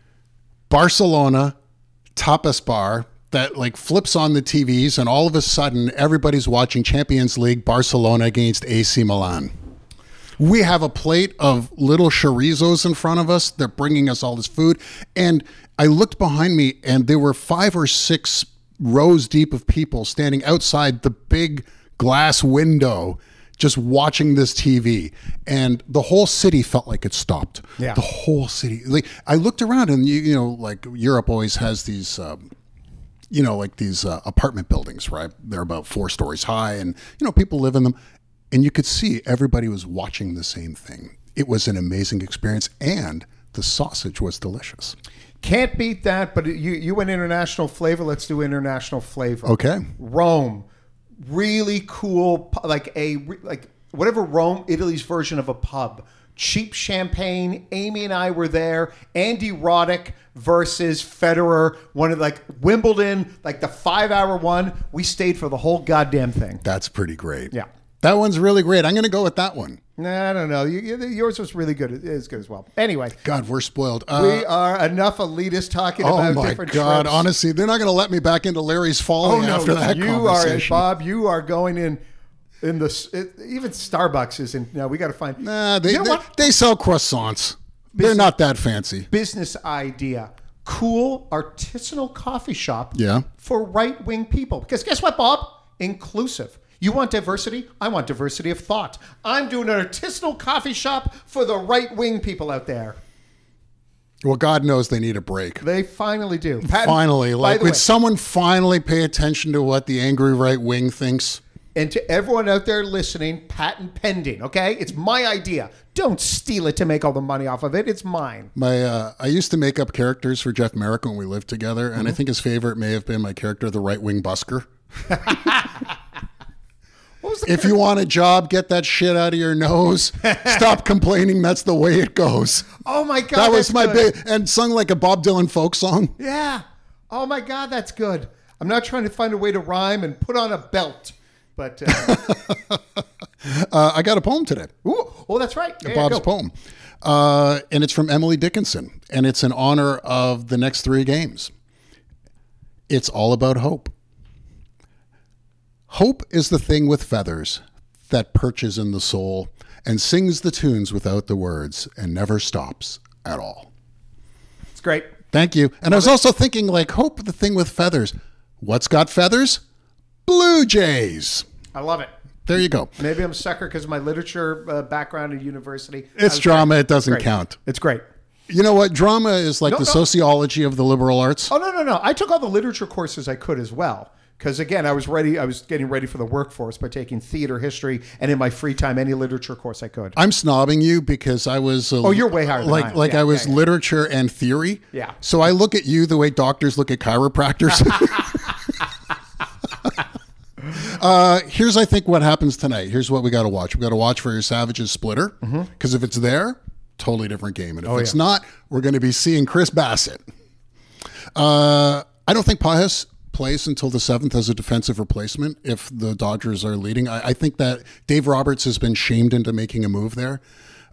Barcelona tapas bar that like flips on the T Vs and all of a sudden everybody's watching Champions League Barcelona against A C Milan. We have a plate of little chorizos in front of us. They're bringing us all this food. And I looked behind me and there were five or six rows deep of people standing outside the big glass window just watching this T V. And the whole city felt like it stopped. Yeah. The whole city. Like I looked around and, you, you know, like Europe always has these... Um, you know, like these uh, apartment buildings, right? They're about four stories high and, you know, people live in them. And you could see everybody was watching the same thing. It was an amazing experience and the sausage was delicious. Can't beat that, but you, you went international flavor. Let's do international flavor. Okay. Rome. Really cool, pu- like a, like whatever Rome, Italy's version of a pub. Cheap champagne. Amy and I were there. Andy Roddick versus Federer. One of like Wimbledon, like the five-hour one. We stayed for the whole goddamn thing. That's pretty great. Yeah. That one's really great. I'm going to go with that one. Nah, I don't know. You, you, yours was really good. It is good as well. Anyway, God, we're spoiled. Uh, we are enough elitists talking oh about my different God. trips. Honestly, they're not going to let me back into Larry's Folly Oh no, after that you are, conversation. Bob. You are going in. In the it, even Starbucks is in. No, we got to find. Nah, they, you know they, what? they sell croissants. They're Business- not that fancy. Business idea. cool artisanal coffee shop Yeah. for right-wing people. Because guess what, Bob? Inclusive. You want diversity? I want diversity of thought. I'm doing an artisanal coffee shop for the right-wing people out there. Well, God knows they need a break. They finally do. Pat, Finally, by like, the would way, someone finally pay attention to what the angry right wing thinks? and to everyone out there listening, patent pending, okay? It's my idea. Don't steal it to make all the money off of it. It's mine. My, uh, I used to make up characters for Jeff Merrick when we lived together, and I think his favorite may have been my character, the right wing busker. What was the If you want a job, get that shit out of your nose. Stop complaining. That's the way it goes. Oh my God. That was that's my good. big, and sung like a Bob Dylan folk song. Yeah. Oh my God, that's good. I'm not trying to find a way to rhyme and put on a belt, but uh, Uh, I got a poem today. ooh, oh, that's right. Yeah, Bob's go. poem. Uh, and it's from Emily Dickinson, and it's in honor of the next three games. It's all about hope. Hope is the thing with feathers that perches in the soul and sings the tunes without the words and never stops at all. It's great. Thank you. And I was also thinking, like, hope, the thing with feathers. What's got feathers? Blue Jays. I love it. There you go. Maybe I'm a sucker because of my literature uh, background at university. It's I was drama. great. It doesn't Great. count. It's great. You know what? Drama is like No, the no. sociology of the liberal arts. Oh, no, no, no. I took all the literature courses I could as well. Because again, I was ready. I was getting ready for the workforce by taking theater, history, and in my free time, any literature course I could. I'm snobbing you because I was. Uh, Oh, you're way higher than Like, I am. like Yeah, I was yeah, yeah. literature and theory. Yeah. So I look at you the way doctors look at chiropractors. uh, here's, I think, what happens tonight. Here's what we got to watch. We got to watch for your Savages splitter because if it's there, totally different game. And if it's yeah. not, we're going to be seeing Chris Bassett. Uh, I don't think Pajas plays until the seventh as a defensive replacement if the Dodgers are leading. I, I think that Dave Roberts has been shamed into making a move there.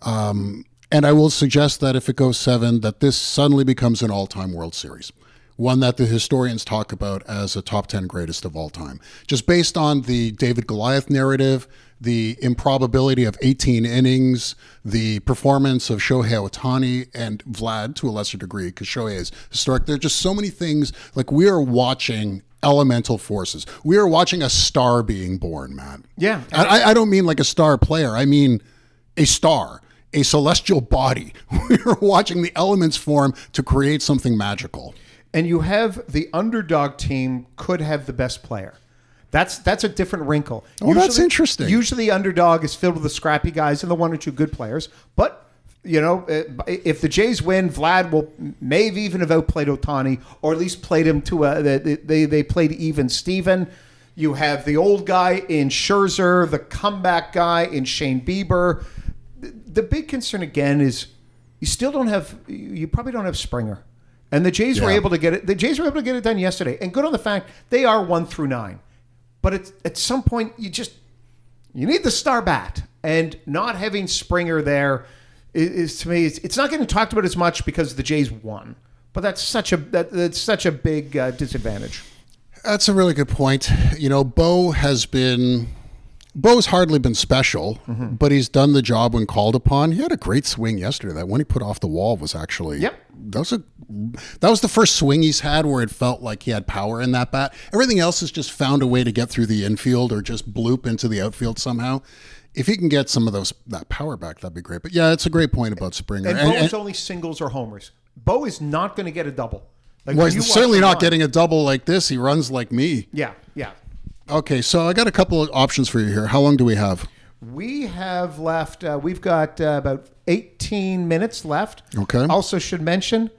Um, and I will suggest that if it goes seven, that this suddenly becomes an all-time World Series. One that the historians talk about as a top ten greatest of all time. Just based on the David Goliath narrative, the improbability of eighteen innings, the performance of Shohei Ohtani and Vlad to a lesser degree, because Shohei is historic. There are just so many things. Like, we are watching elemental forces. We are watching a star being born, man. Yeah. I, I don't mean like a star player. I mean a star, a celestial body. We are watching the elements form to create something magical. And you have the underdog team could have the best player. That's that's a different wrinkle. Oh, that's interesting. Usually, the underdog is filled with the scrappy guys and the one or two good players. But you know, if the Jays win, Vlad will may have even have outplayed Ohtani, or at least played him to a. They they, they played even Steven. You have the old guy in Scherzer, the comeback guy in Shane Bieber. The big concern again is you still don't have. You probably don't have Springer. And the Jays were Yeah. able to get it. The Jays were able to get it done yesterday, and good on the fact they are one through nine. But it's, at some point, you just you need the star bat, and not having Springer there is, is to me, it's, it's not getting talked about as much because the Jays won. But that's such a that, that's such a big uh, disadvantage. That's a really good point. You know, Bo has been. Bo's hardly been special, Mm-hmm. but he's done the job when called upon. He had a great swing yesterday. That one he put off the wall was actually. Yep. That was a. That was the first swing he's had where it felt like he had power in that bat. Everything else has just found a way to get through the infield or just bloop into the outfield somehow. If he can get some of those that power back, that'd be great. But yeah, it's a great point about Springer. And, And- Bo and- is only singles or homers. Bo is not going to get a double. Like well, when you he's watch certainly him not run- getting a double like this. He runs like me. Yeah, yeah. Okay, so I got a couple of options for you here. How long do we have? We have left, uh, we've got uh, about eighteen minutes left. Okay. Also, should mention,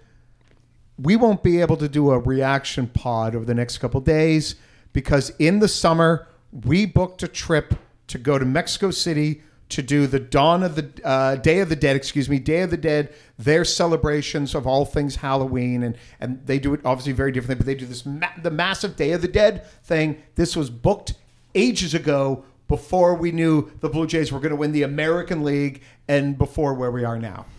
we won't be able to do a reaction pod over the next couple days because in the summer, we booked a trip to go to Mexico City to do the Dawn of the uh, Day of the Dead, excuse me, Day of the Dead, their celebrations of all things Halloween. And, and they do it obviously very differently, but they do this, ma- the massive Day of the Dead thing. This was booked ages ago before we knew the Blue Jays were going to win the American League and before where we are now.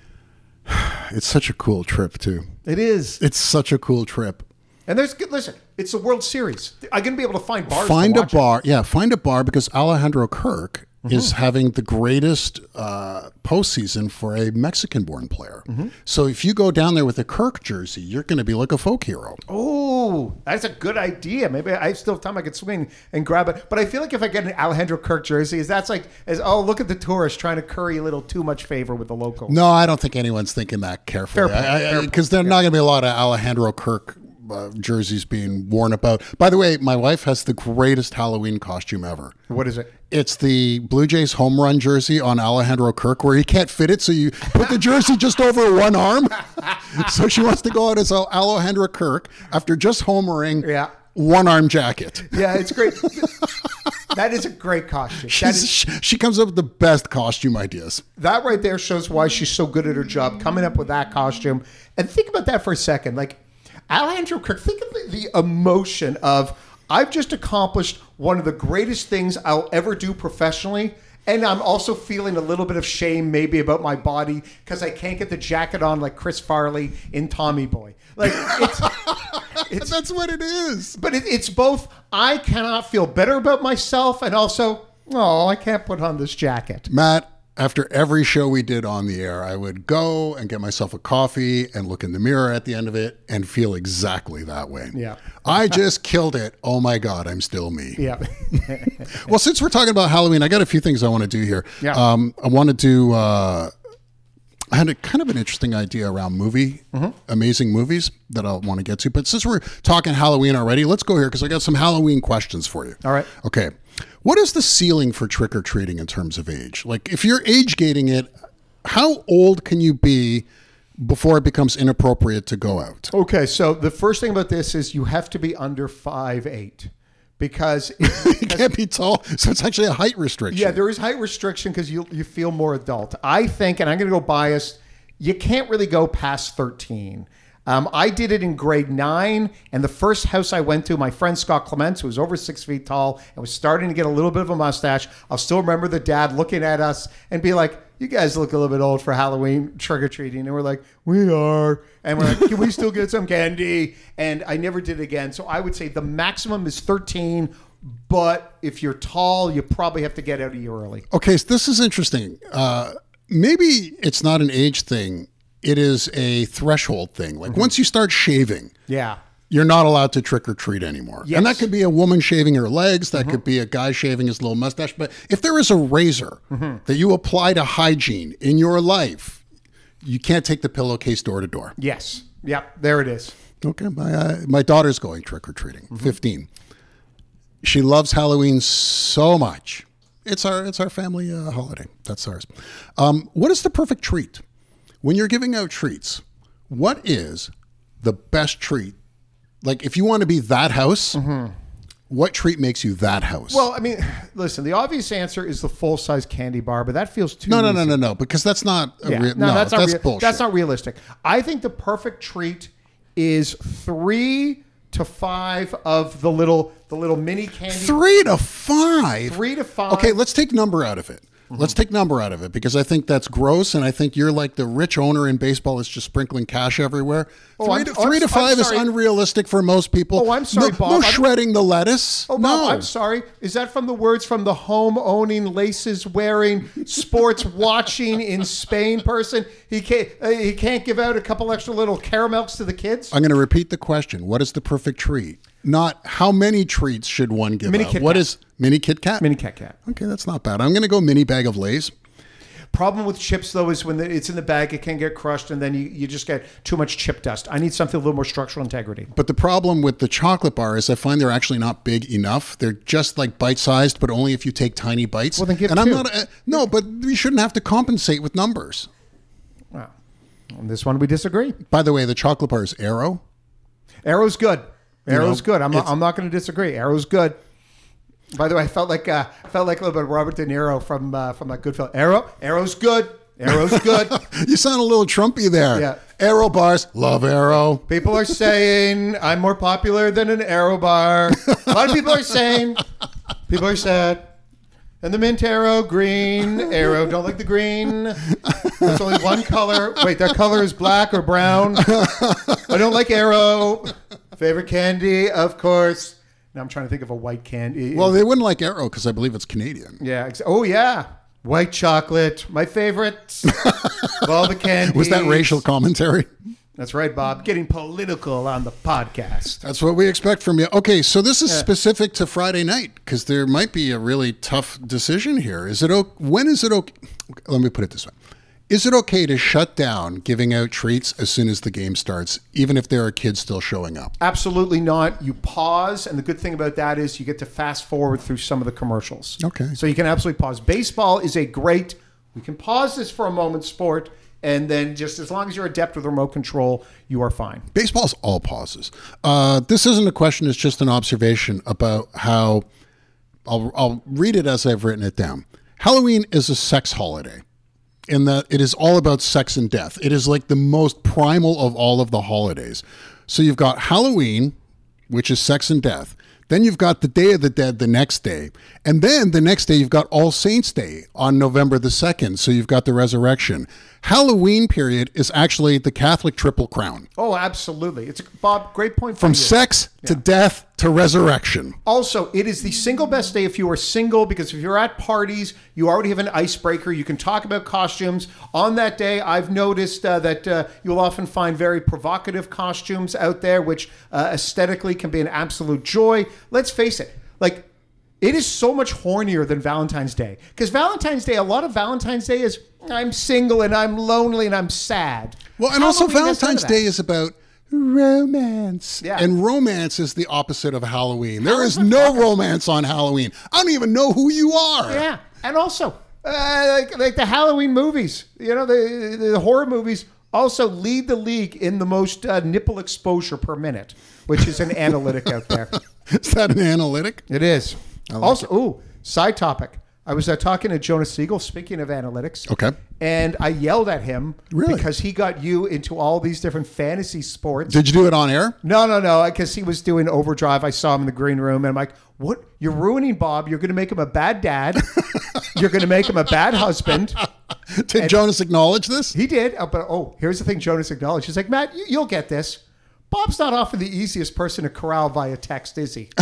It's such a cool trip, too. It is. It's such a cool trip. And there's, listen, it's the World Series. I'm going to be able to find bars Find to a watch it. bar. Yeah, find a bar because Alejandro Kirk mm-hmm. is having the greatest uh, postseason for a Mexican-born player. Mm-hmm. So if you go down there with a Kirk jersey, you're going to be like a folk hero. Oh, that's a good idea. Maybe I still have time I could swing and grab it. But I feel like if I get an Alejandro Kirk jersey, is that's like, as oh, look at the tourists trying to curry a little too much favor with the locals. No, I don't think anyone's thinking that carefully. Because there's not going to be a lot of Alejandro Kirk Uh, jerseys being worn about. By the way, my wife has the greatest Halloween costume ever. What is it? It's the Blue Jays home run jersey on Alejandro Kirk, where he can't fit it, so you put the jersey just over one arm. So she wants to go out as Alejandro Kirk after just homering. Yeah. One arm jacket. Yeah, it's great. That is a great costume. That is, she, she comes up with the best costume ideas. That right there shows why she's so good at her job, coming up with that costume. And think about that for a second. Like, Alejandro Kirk, think of the, the emotion of, I've just accomplished one of the greatest things I'll ever do professionally, and I'm also feeling a little bit of shame maybe about my body because I can't get the jacket on like Chris Farley in Tommy Boy. Like, it's... it's That's what it is. But it, it's both, I cannot feel better about myself, and also, oh, I can't put on this jacket. Matt, after every show we did on the air, I would go and get myself a coffee and look in the mirror at the end of it and feel exactly that way. Yeah. I just killed it. Oh my God, I'm still me. Yeah. Well, since we're talking about Halloween, I got a few things I want to do here. Yeah. Um, I wanted to, uh, I had a kind of an interesting idea around movie, mm-hmm. amazing movies that I want to get to. But since we're talking Halloween already, let's go here because I got some Halloween questions for you. All right. Okay. What is the ceiling for trick-or-treating in terms of age? Like, if you're age gating it, how old can you be before it becomes inappropriate to go out? Okay, so the first thing about this is you have to be under five eight because... You can't be tall, so it's actually a height restriction. Yeah, there is height restriction because you, you feel more adult. I think, and I'm going to go biased, you can't really go past thirteen. Um, I did it in grade nine, and the first house I went to, my friend Scott Clements, who was over six feet tall and was starting to get a little bit of a mustache. I'll still remember the dad looking at us and be like, you guys look a little bit old for Halloween trick-or-treating. And we're like, we are. And we're like, can we still get some candy? And I never did it again. So I would say the maximum is thirteen, but if you're tall, you probably have to get out a year early. Okay, so this is interesting. Uh, maybe it's not an age thing. It is a threshold thing. Like, mm-hmm. once you start shaving, yeah, you're not allowed to trick or treat anymore. Yes. And that could be a woman shaving her legs. That mm-hmm. could be a guy shaving his little mustache. But if there is a razor mm-hmm. that you apply to hygiene in your life, you can't take the pillowcase door to door. Yes. Yep. There it is. Okay. My, uh, my daughter's going trick or treating, mm-hmm. fifteen. She loves Halloween so much. It's our, it's our family uh, holiday. That's ours. Um, what is the perfect treat? When you're giving out treats, what is the best treat? Like, if you want to be that house, mm-hmm. what treat makes you that house? Well, I mean, listen, the obvious answer is the full-size candy bar, but that feels too No, no, easy. no, no, no, because that's not a yeah. real, no, no, that's, not that's rea- bullshit. That's not realistic. I think the perfect treat is three to five of the little the little mini candy. Three to five? Three to five. Okay, let's take number out of it. Let's take number out of it because I think that's gross, and I think you're like the rich owner in baseball that's just sprinkling cash everywhere. Oh, three I'm- to, oh, three I'm- to five I'm is sorry. unrealistic for most people. Oh, I'm sorry, no, Bob. No I'm- shredding the lettuce. Oh, no. Bob, I'm sorry. Is that from the words from the home-owning, laces-wearing, sports-watching in Spain person? He can't, uh, he can't give out a couple extra little caramels to the kids? I'm going to repeat the question. What is the perfect treat? Not how many treats should one give Mini out. Kit What Kat. is mini Kit Kat? Mini Kit Kat. Okay, that's not bad. I'm going to go mini bag of Lay's. Problem with chips, though, is when the, it's in the bag, it can get crushed, and then you, you just get too much chip dust. I need something a little more structural integrity. But the problem with the chocolate bar is I find they're actually not big enough. They're just like bite-sized, but only if you take tiny bites. Well, then give and two. I'm not uh, no, but we shouldn't have to compensate with numbers. Wow. On this one, we disagree. By the way, the chocolate bar is Aero. Arrow's good. Arrow's know, good. I'm not, it's- I'm not going to disagree. Arrow's good. By the way, I felt like uh, felt like a little bit of Robert De Niro from uh, from that Goodfellas. Arrow, Arrow's good. Arrow's good. You sound a little Trumpy there. Yeah. Aero bars, love Aero. People are saying I'm more popular than an Arrow bar. A lot of people are saying. People are sad. And the mint arrow, green arrow. Don't like the green. There's only one color. Wait, that color is black or brown. I don't like arrow. Favorite candy, of course. Now I'm trying to think of a white candy. Well, they wouldn't like Aero because I believe it's Canadian. Yeah. ex- Oh, yeah. White chocolate. My favorite of all the candies. Was that racial commentary? That's right, Bob. Getting political on the podcast. That's what we expect from you. Okay, so this is specific to Friday night because there might be a really tough decision here. Is it o- when is it okay? Let me put it this way. Is it okay to shut down giving out treats as soon as the game starts, even if there are kids still showing up? Absolutely not. You pause, and the good thing about that is you get to fast forward through some of the commercials. Okay. So you can absolutely pause. Baseball is a great, we can pause this for a moment sport, and then just as long as you're adept with remote control, you are fine. Baseball's all pauses. Uh, this isn't a question, it's just an observation about how, I'll, I'll read it as I've written it down. Halloween is a sex holiday. In that it is all about sex and death. It is like the most primal of all of the holidays. So you've got Halloween, which is sex and death. Then you've got the Day of the Dead the next day. And then the next day you've got All Saints Day on November the second. So you've got the resurrection. Halloween period is actually the Catholic Triple Crown. Oh, absolutely. It's a, Bob, great point. From you. sex to death to resurrection. Also, it is the single best day if you are single, because if you're at parties, you already have an icebreaker. You can talk about costumes. On that day, I've noticed uh, that uh, you'll often find very provocative costumes out there, which uh, aesthetically can be an absolute joy. Let's face it, like, it is so much hornier than Valentine's Day. Because Valentine's Day, a lot of Valentine's Day is, I'm single and I'm lonely and I'm sad. Well, and also Halloween has none of Valentine's that. Day is about romance. Yeah. And romance is the opposite of Halloween. There is no romance on Halloween. I don't even know who you are. Yeah, and also uh, like, like the Halloween movies, you know, the, the horror movies also lead the league in the most uh, nipple exposure per minute, which is an analytic out there. Is that an analytic? It is. like Also, ooh, side topic. I was uh, talking to Jonas Siegel, speaking of analytics. Okay. And I yelled at him Really? because he got you into all these different fantasy sports. Did you do it on air? No, no, no, because he was doing Overdrive. I saw him in the green room, and I'm like, what? You're ruining Bob. You're going to make him a bad dad. You're going to make him a bad husband. Did Jonas acknowledge this? He did. Uh, but, oh, here's the thing Jonas acknowledged. He's like, Matt, you, you'll get this. Bob's not often the easiest person to corral via text, is he?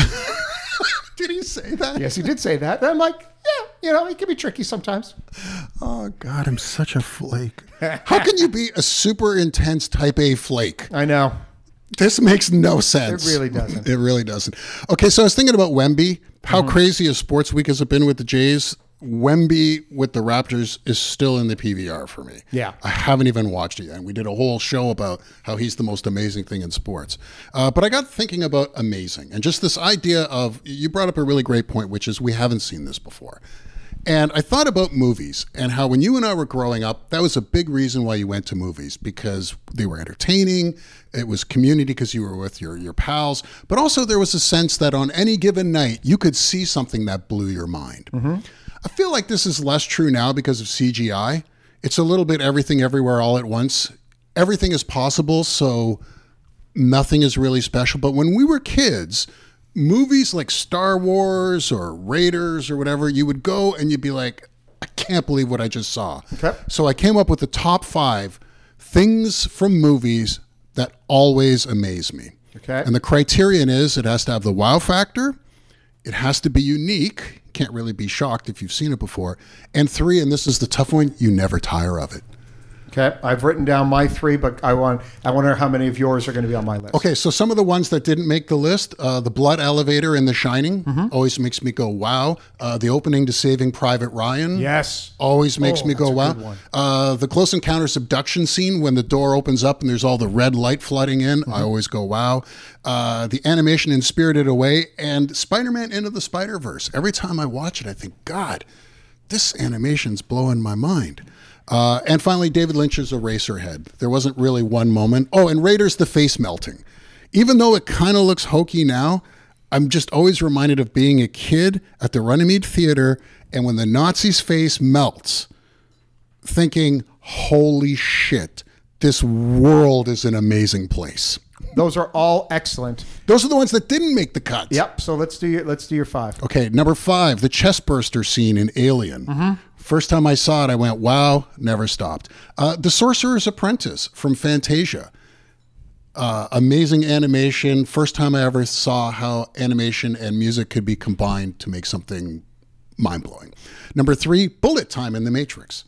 Did he say that? Yes, he did say that. And I'm like, yeah, you know, it can be tricky sometimes. Oh, God, I'm such a flake. How can you be a super intense type A flake? I know. This makes no sense. It really doesn't. It really doesn't. Okay, so I was thinking about Wemby. How Mm-hmm. crazy a sports week has it been with the Jays? Wemby with the Raptors is still in the P V R for me. Yeah. I haven't even watched it yet. And we did a whole show about how he's the most amazing thing in sports. Uh, but I got thinking about amazing and just this idea of, you brought up a really great point, which is we haven't seen this before. And I thought about movies and how when you and I were growing up, that was a big reason why you went to movies, because they were entertaining. It was community because you were with your, your pals. But also there was a sense that on any given night, you could see something that blew your mind. Mm-hmm. I feel like this is less true now because of C G I. It's a little bit everything everywhere all at once. Everything is possible, so nothing is really special. But when we were kids, movies like Star Wars or Raiders or whatever, you would go and you'd be like, I can't believe what I just saw. Okay. So I came up with the top five things from movies that always amaze me. Okay. And the criterion is it has to have the wow factor. It has to be unique. Can't really be shocked if you've seen it before. And three, and this is the tough one, you never tire of it. Okay. I've written down my three, but I want, I wonder how many of yours are going to be on my list. Okay, so some of the ones that didn't make the list, uh, the blood elevator in The Shining Mm-hmm. always makes me go, wow. Uh, the opening to Saving Private Ryan Yes. always makes Oh, me go, that's a wow. good one. Uh, the Close Encounters abduction scene when the door opens up and there's all the red light flooding in, Mm-hmm. I always go, wow. Uh, the animation in Spirited Away and Spider-Man Into the Spider-Verse. Every time I watch it, I think, God, this animation's blowing my mind. Uh, and finally, David Lynch's Eraserhead. There wasn't really one moment. Oh, and Raiders, the face melting. Even though it kind of looks hokey now, I'm just always reminded of being a kid at the Runnymede Theater, and when the Nazi's face melts, thinking, holy shit, this world is an amazing place. Those are all excellent. Those are the ones that didn't make the cut. Yep. So let's do your, let's do your five. Okay, number five, the chestburster scene in Alien. Mm-hmm. First time I saw it, I went, wow, never stopped. Uh, the Sorcerer's Apprentice from Fantasia. Uh, amazing animation. First time I ever saw how animation and music could be combined to make something mind-blowing. Number three, bullet time in The Matrix.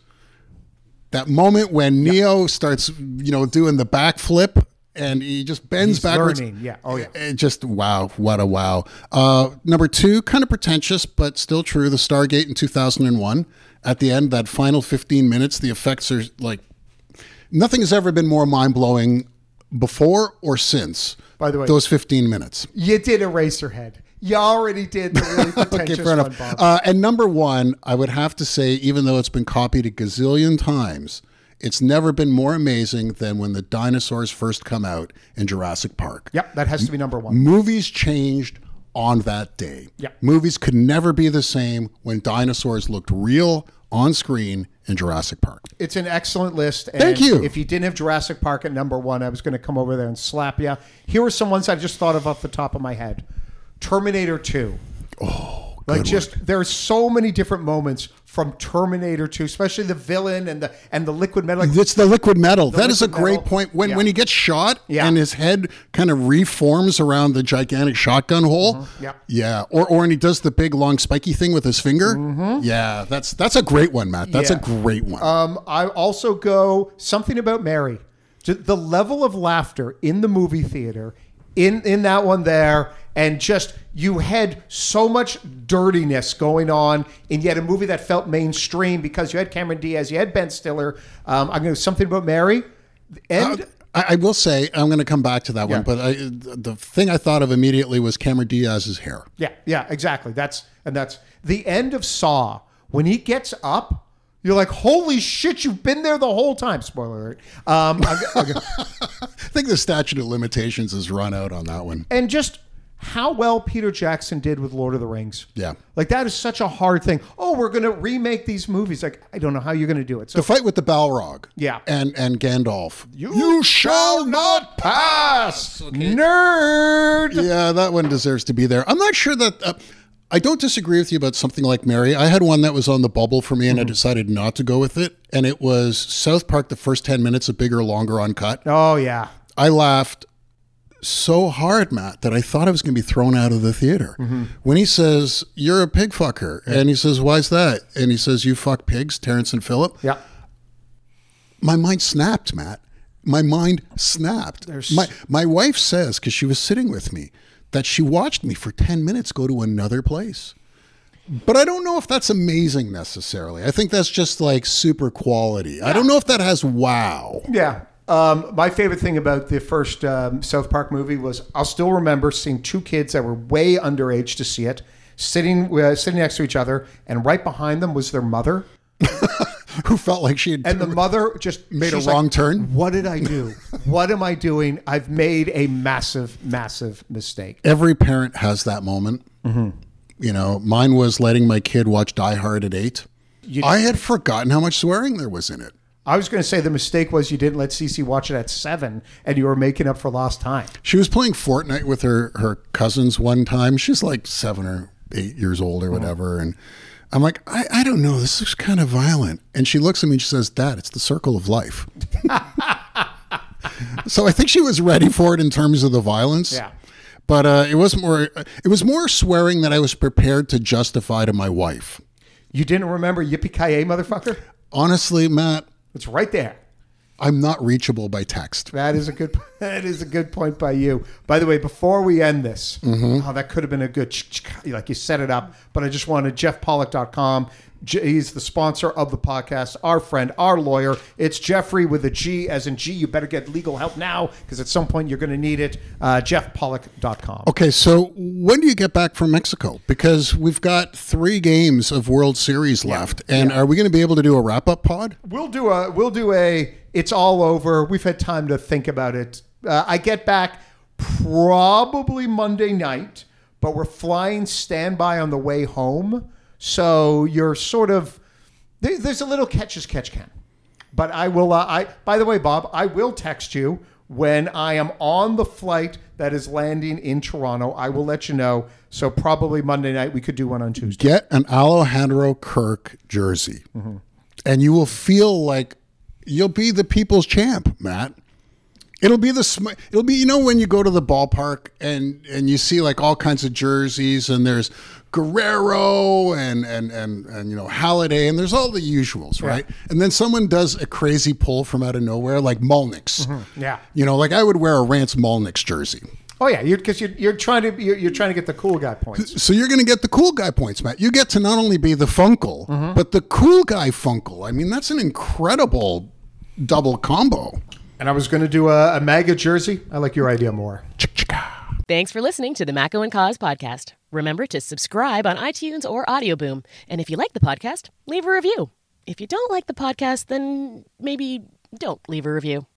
That moment when Neo starts, you know, doing the backflip and he just bends He's backwards. learning. Yeah. Oh, yeah. It just, wow, what a wow. Uh, number two, kind of pretentious, but still true, the Stargate in two thousand one. At the end, that final fifteen minutes, the effects are like, nothing has ever been more mind-blowing before or since. By the way, those fifteen minutes. You did Eraserhead. You already did the really pretentious Okay, fair one, enough. Bob. Uh, and number one, I would have to say, even though it's been copied a gazillion times, it's never been more amazing than when the dinosaurs first come out in Jurassic Park. Yep, that has to be number one. Movies changed on that day. Yep. Movies could never be the same when dinosaurs looked real on screen in Jurassic Park. It's an excellent list. And Thank you. If you didn't have Jurassic Park at number one, I was going to come over there and slap you. Here are some ones I just thought of off the top of my head. Terminator two. Oh, Like good just one. there's so many different moments from Terminator two, especially the villain and the and the liquid metal. Like, It's the liquid metal. That is a liquid great metal. point. When Yeah. when he gets shot Yeah. and his head kind of reforms around the gigantic shotgun hole. Mm-hmm. Yeah. Yeah. Or or when he does the big long spiky thing with his finger. Yeah, that's that's a great one, Matt. That's Mm-hmm. Yeah. a great one. Um, I also go something about Mary. Just the level of laughter in the movie theater, in in that one there, and just you had so much dirtiness going on in yet a movie that felt mainstream because you had Cameron Diaz, you had Ben Stiller. Um, I'm going to something about Mary. And Uh, I, I will say I'm going to come back to that Yeah. one, but I, the thing I thought of immediately was Cameron Diaz's hair. yeah, yeah, exactly. That's and that's the end of Saw when he gets up. You're like, holy shit! You've been there the whole time. Spoiler alert. Um, I'm, I'm, I think the statute of limitations has run out on that one. and just how well Peter Jackson did with Lord of the Rings. Yeah. Like that is such a hard thing. Oh, we're going to remake these movies. Like, I don't know how you're going to do it. So The fight with the Balrog. Yeah. And and Gandalf. you, shall not pass, nerd. Yeah, that one deserves to be there. I'm not sure that. Uh, I don't disagree with you about something like Mary. I had one that was on the bubble for me, and I decided not to go with it. And it was South Park, the first ten minutes of Bigger, Longer, Uncut. Oh yeah. I laughed so hard, Matt, that I thought I was going to be thrown out of the theater. When he says, "You're a pig fucker," and he says, "Why's that?" And he says, "You fuck pigs, Terrence and Phillip." Yeah. My mind snapped, Matt. My mind snapped. There's- My my wife says, because she was sitting with me, that she watched me for ten minutes go to another place. But I don't know if that's amazing necessarily. I think that's just like super quality. I don't know if that has wow. Yeah. Um, my favorite thing about the first um, South Park movie was I'll still remember seeing two kids that were way underage to see it, sitting uh, sitting next to each other, and right behind them was their mother. Who felt like she had And the mother just made a she's wrong like, turn? What did I do? What am I doing? I've made a massive, massive mistake. Every parent has that moment. You know, mine was letting my kid watch Die Hard at eight. You- I had forgotten how much swearing there was in it. I was going to say the mistake was you didn't let Cece watch it at seven, and you were making up for lost time. She was playing Fortnite with her, her cousins one time. She's like seven or eight years old or whatever. And I'm like, I, I don't know. This is kind of violent. And she looks at me and she says, "Dad, it's the circle of life." So I think she was ready for it in terms of the violence. Yeah. But uh, it was more it was more swearing that I was prepared to justify to my wife. You didn't remember Yippee-ki-yay, motherfucker? Honestly, Matt, It's right there. I'm not reachable by text. That is a good. That is a good point by you. By the way, before we end this, oh, that could have been a good. Like you set it up, but I just wanted Jeff Pollock dot com. He's the sponsor of the podcast, our friend, our lawyer. It's Jeffrey with a G as in G. You better get legal help now because at some point you're going to need it. Uh, Jeff Pollock dot com. Okay, so when do you get back from Mexico? Because we've got three games of World Series left, and yeah. are we going to be able to do a wrap-up pod? We'll do a. We'll do a. It's all over. We've had time to think about it. Uh, I get back probably Monday night, but we're flying standby on the way home. So you're sort of there, there's a little catch as catch can. But I will. Uh, I by the way, Bob, I will text you when I am on the flight that is landing in Toronto. I will let you know. So probably Monday night. We could do one on Tuesday. Get an Alejandro Kirk jersey, and you will feel like you'll be the people's champ, Matt. It'll be the sm- it'll be you know when you go to the ballpark and and you see like all kinds of jerseys and there's Guerrero and and and and you know Halladay and there's all the usuals, right? Yeah. And then someone does a crazy pull from out of nowhere like Molniks. Mm-hmm. Yeah. You know, like I would wear a Rance Molniks jersey. Oh yeah, because you're, you're you're trying to you're, you're trying to get the cool guy points. So you're going to get the cool guy points, Matt. You get to not only be the Funkle, mm-hmm. but the cool guy Funkle. I mean, that's an incredible double combo. And I was going to do a, a MAGA jersey. I like your idea more. Thanks for listening to the Macco and Cause podcast. Remember to subscribe on iTunes or Audio Boom. And if you like the podcast, leave a review. If you don't like the podcast, then maybe don't leave a review.